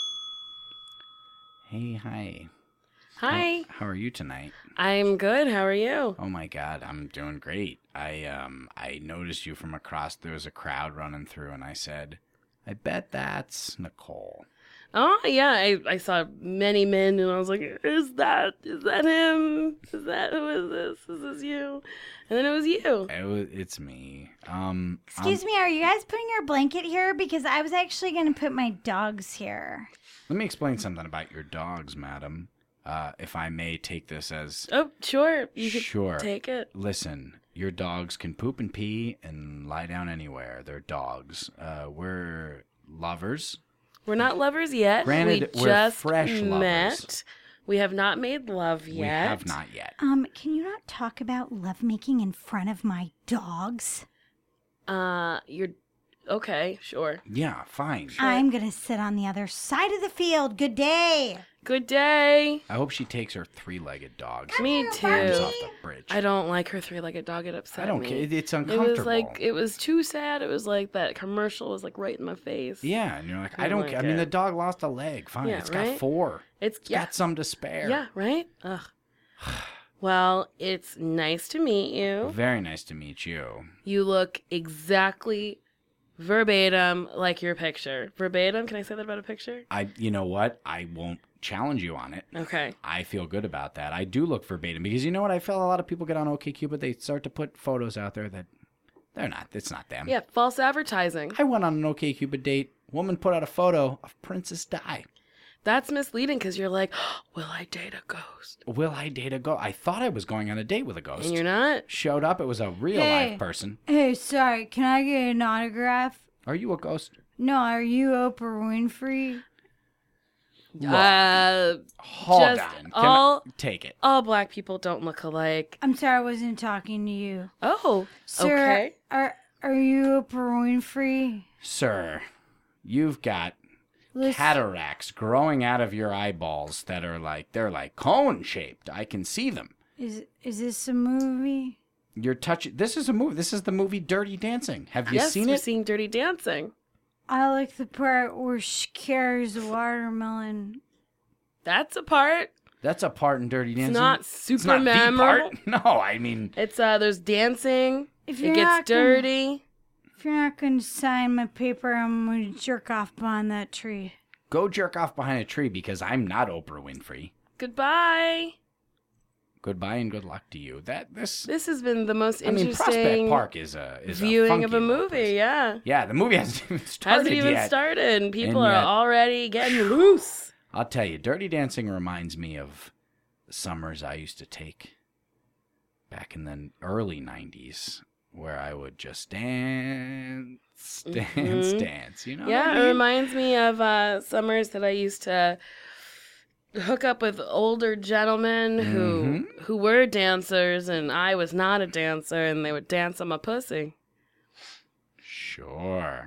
Hey, hi. Hi. How are you tonight? I'm good. How are you? Oh my God, I'm doing great. I noticed you from across. There was a crowd running through, and I said, I bet that's Nicole. Oh, yeah. I saw many men, and I was like, is that him? Who is this? Is this you? And then it was you. It's me. Excuse me, are you guys putting your blanket here? Because I was actually going to put my dogs here. Let me explain something about your dogs, madam. If I may take this as... Oh, sure. You could Sure. take it. Listen, your dogs can poop and pee and lie down anywhere. They're dogs. We're lovers. We're not lovers yet. Granted, we we're just fresh met. lovers. We have not made love yet. We have not yet. Can you not talk about lovemaking in front of my dogs? You're okay. Sure. Yeah, fine. I'm going to sit on the other side of the field. Good day. Good day. I hope she takes her three-legged dogs. Me and too. climbs off the bridge. I don't like her three-legged dog. It upset I don't me. care. It's It uncomfortable. was like it was too sad. It was like that commercial was like right in my face. Yeah, and you're like, I I don't like care. I mean, it. the dog lost a leg. Fine. Yeah, It's right? got four. It's It's got some to spare. Yeah, right? Ugh. Well, it's nice to meet you. Very nice to meet you. You look exactly verbatim like your picture. Verbatim? Can I say that about a picture? You know what? I won't challenge you on it. Okay. I feel good about that. I do look verbatim because you know what? I feel a lot of people get on OkCupid. They start to put photos out there that they're not. It's not them. Yeah, false advertising. I went on an OkCupid date. Woman put out a photo of Princess Di. That's misleading because you're like, will I date a ghost? Will I date a ghost? I thought I was going on a date with a ghost. And you're not? Showed up. It was a real Hey. life person. Hey, sorry. Can I get an autograph? Are you a ghost? No, are you Oprah Winfrey? Hold just on. Can all- I take it? all black people don't look alike. I'm sorry, I wasn't talking to you. Oh, Sir, okay. are you Oprah Winfrey? Sir, you've got Listen, cataracts growing out of your eyeballs that are they're like cone shaped. I can see them. is this a movie? You're touching. This is a movie. This is the movie Dirty Dancing. Have you Yes, seen we're it? seeing Dirty Dancing. I like the part where she carries a watermelon. That's a part. That's a part in Dirty Dancing. It's not It's super not memorable. the part. No, I mean, It's there's dancing. If It you're gets not gonna- dirty. If you're not going to sign my paper, I'm going to jerk off behind that tree. go jerk off behind a tree because I'm not Oprah Winfrey. Goodbye. Goodbye and good luck to you. This This has been the most I mean, Prospect interesting Park is a viewing of funky a little movie. place. Yeah. Yeah, the movie hasn't even started Hasn't even yet. started, and people And are yet- already getting loose. I'll tell you, Dirty Dancing reminds me of summers I used to take back in the early 90s where I would just dance, dance, you know? Yeah, what I it mean? reminds me of summers that I used to hook up with older gentlemen who were dancers, and I was not a dancer, and they would dance on my pussy. Sure.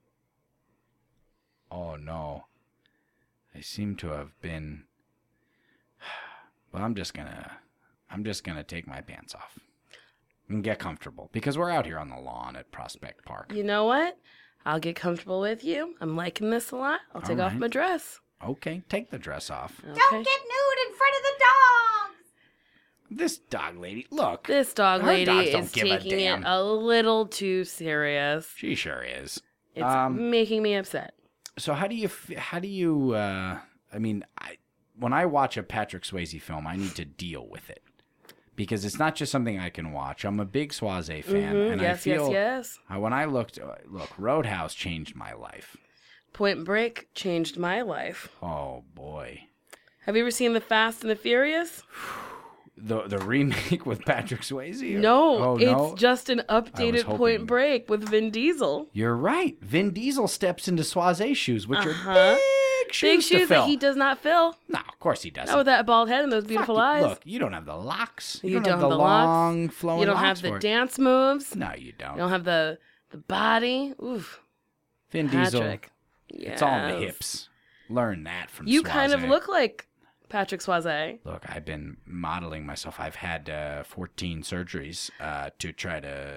Oh, no. I seem to have been... Well, I'm just gonna take my pants off and get comfortable because we're out here on the lawn at Prospect Park. You know what? I'll get comfortable with you. I'm liking this a lot. I'll take off right. my dress. Okay, take the dress off. Okay. Don't get nude in front of the dogs! This dog lady, look. This dog Our lady dogs don't is give a taking damn. it a little too serious. She sure is. It's making me upset. So how do you I mean, when I watch a Patrick Swayze film, I need to deal with it because it's not just something I can watch. I'm a big Swayze fan, and I Yes, feel yes. when I look, Roadhouse changed my life. Point Break changed my life. Oh boy, Have you ever seen The Fast and the Furious? the remake with Patrick Swayze? No, Oh, it's no? just an updated hoping- Point Break with Vin Diesel. You're right. Vin Diesel steps into Swayze shoes, which are Uh-huh. big shoes Big to shoes fill. that he does not fill. No, of course he doesn't. Not with that bald head and those beautiful Fuck you. eyes. Look, you don't have the locks. You don't don't have the locks. long flowing You don't locks have the for it. dance moves. No, you don't. You don't have the body. Oof. Vin Diesel. Patrick. It's all in the Yes. hips. Learn that from You Swayze. kind of look like Patrick Swayze. Look, I've been modeling myself. I've had 14 surgeries to try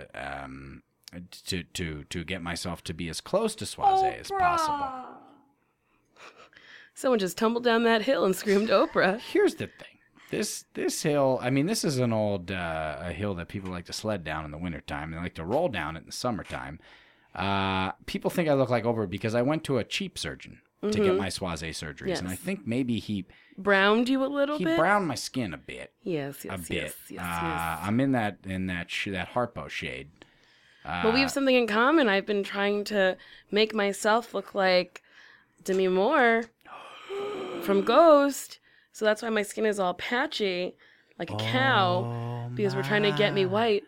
to get myself to be as close to Swayze as possible. Someone just tumbled down that hill and screamed Oprah. Here's the thing. This hill, I mean, this is an old a hill that people like to sled down in the wintertime. They like to roll down it in the summertime. People think I look like Oprah because I went to a cheap surgeon to get my Soise surgeries, Yes. and I think maybe he Browned you a little bit? browned my skin a bit. Yes, A yes, bit. yes. Yes. I'm in that Harpo shade. Well, we have something in common. I've been trying to make myself look like Demi Moore from Ghost. So that's why my skin is all patchy, like a cow, because we're trying to get me white.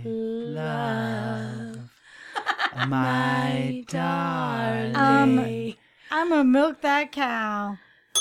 Love, my darling. I'm gonna milk that cow.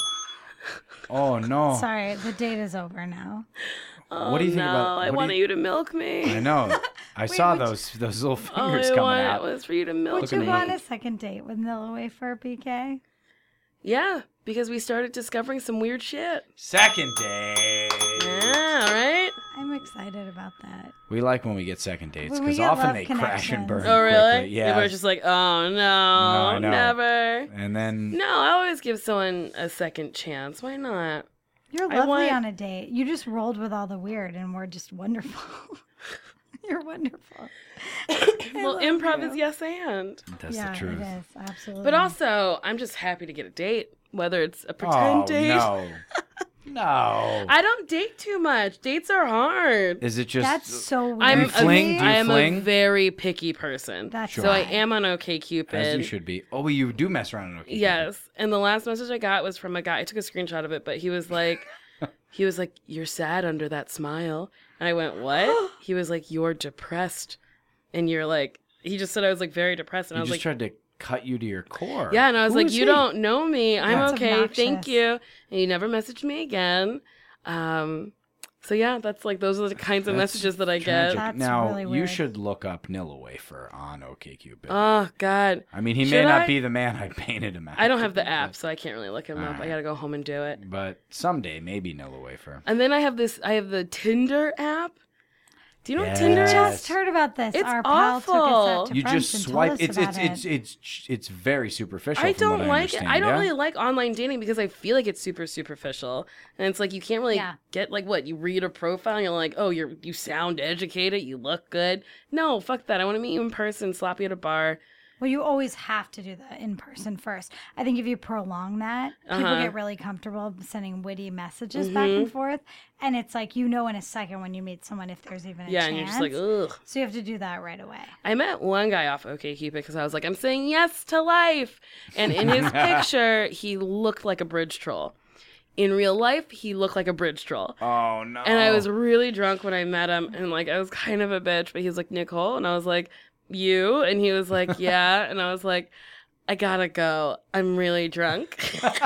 Oh no! Sorry, the date is over now. What do you think about? I what do wanted you to milk me. I know. I saw would those little All fingers I coming wanted out. was for you to milk Would you me. want a second date with Nilla Wafer, BK? Yeah, because we started discovering some weird shit. Second date. Yeah, right? I'm excited about that. We like when we get second dates When we because get often love they crash and connections. burn Oh, really? quickly. Yeah. People are just like, oh, no, I know. never. And then No, I always give someone a second chance. Why not? You're I lovely want- on a date. You just rolled with all the weird, and we're just wonderful. You're wonderful. Well, improv is yes and. that's yeah, the truth. it is absolutely. But also, I'm just happy to get a date, whether it's a pretend Oh date. no, no. I don't date too much. Dates are hard. Is it just? that's so weird. I'm you fling? Do you I am fling? a very picky person. That's So I why. am on OkCupid. As you should be. Oh, well, you do mess around. Okay. Yes. And the last message I got was from a guy. I took a screenshot of it, but he was like, you're sad under that smile. And I went, what? He was like, you're depressed. And you're like, he just said I was like very depressed. And You I was just like, tried to cut you to your core. yeah. And I was Who like, is you he? don't know me. I'm That's okay. Thank obnoxious. you. And you never messaged me again. So yeah, that's like, those are the kinds of That's messages that I tragic. get. That's Now really you weird. should look up Nilla Wafer on OkCupid. Oh God. I mean, he may should not I? be the man I painted him out. I don't have the to be, app, so I can't really look him up. I Alright. gotta go home and do it. but someday maybe Nilla Wafer. And then I have the Tinder app. Do you know what Yes. Tinder is? Just heard about this. It's Our pal took us awful. out to You brunch just and told swipe. us It's about it's very superficial. I from what don't like it. understand, I don't yeah? really like online dating because I feel like it's super superficial, and it's like you can't really Yeah. get like what you read a profile and you're like, oh, you sound educated, you look good. No, fuck that. I want to meet you in person, slap you at a bar. Well, you always have to do that in person first. I think if you prolong that, people Uh-huh. get really comfortable sending witty messages back and forth. And it's like, you know, in a second when you meet someone if there's even a Yeah, chance. and you're just like, ugh. So you have to do that right away. I met one guy off OkCupid because I was like, I'm saying yes to life, and in his picture, he looked like a bridge troll. In real life, he looked like a bridge troll. Oh no. And I was really drunk when I met him, and like I was kind of a bitch, but he was like, Nicole, and I was like, you? And he was like, yeah. And I was like, I gotta go. I'm really drunk.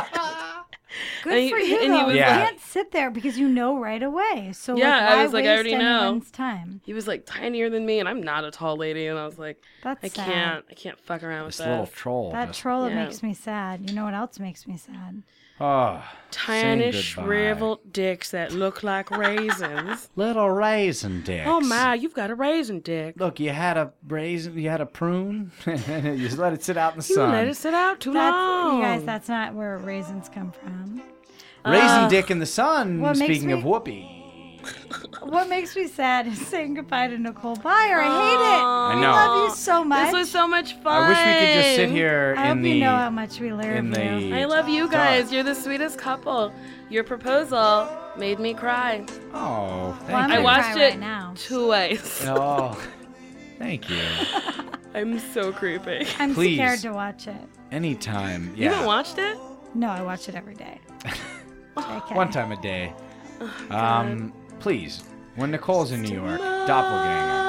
Good And he- for you, and he though. was You like- can't sit there because you know right away. So Yeah, like, I why was like, I waste already know. anyone's time? He was like tinier than me, and I'm not a tall lady. And I was like, That's I sad. can't fuck around with this little that. troll. That just, troll, it Yeah. makes me sad. You know what else makes me sad? Oh, Tiny saying goodbye. shriveled dicks that look like raisins. Little raisin dicks. Oh my, you've got a raisin dick. Look, you had a raisin. You had a prune. You just let it sit out in the You sun. let it sit out too That's long. you guys. That's not where raisins come from. Raisin dick in the sun. What makes Speaking me- of whoopee. What makes me sad is saying goodbye to Nicole Byer. I hate it. Aw. I We know. love you so much. This was so much fun. I wish we could just sit here I in hope the. you know how much we love in you. the- I love you guys. Dark. You're the sweetest couple. Your proposal made me cry. Oh, Well, I'm thank I gonna you. watched cry it right now. twice. Oh, thank you. I'm so creepy. I'm Please. scared to watch it. Anytime. You Yeah. haven't watched it? No, I watch it every day. Okay. One time a day. God. Please. When Nicole's in New York, doppelganger.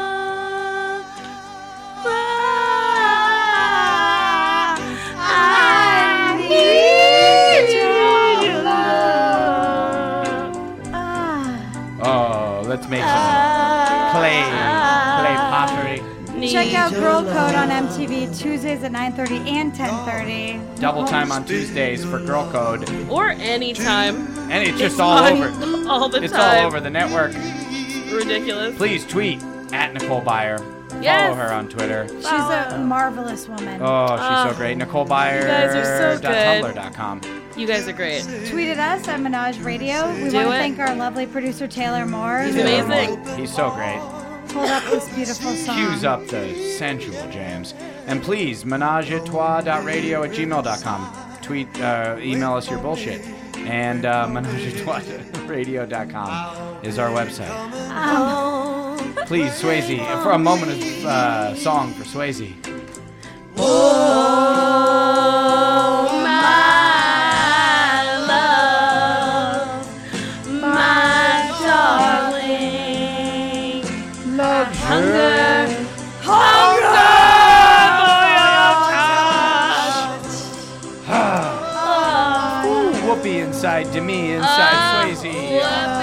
I need your love. Oh, let's make some clay pottery. Check out Girl Code on MTV Tuesdays at 9:30 and 10:30. Double time on Tuesdays for Girl Code, Or anytime. and it's just all on over. all the It's time. all over the network. Ridiculous. Please tweet at Nicole Byer. Yes. Follow her on Twitter. She's a marvelous woman. Oh, she's so Oh. great. Nicole Byer. You guys are so good. Tumblr.com. You guys are great. Tweeted us at Menage Radio. We Do want to it. thank our lovely producer Taylor Moore. He's amazing. He's so great. pulled up this beautiful song. Cues up the sensual jams. And please, menageatois.radio@gmail.com. Tweet, email us your bullshit. And menageatoisradio.com is our website. Please, Swayze, for a moment of song for Swayze. Oh, my love, my darling, hunger for your touch. Whoopee inside Demi, inside Swayze.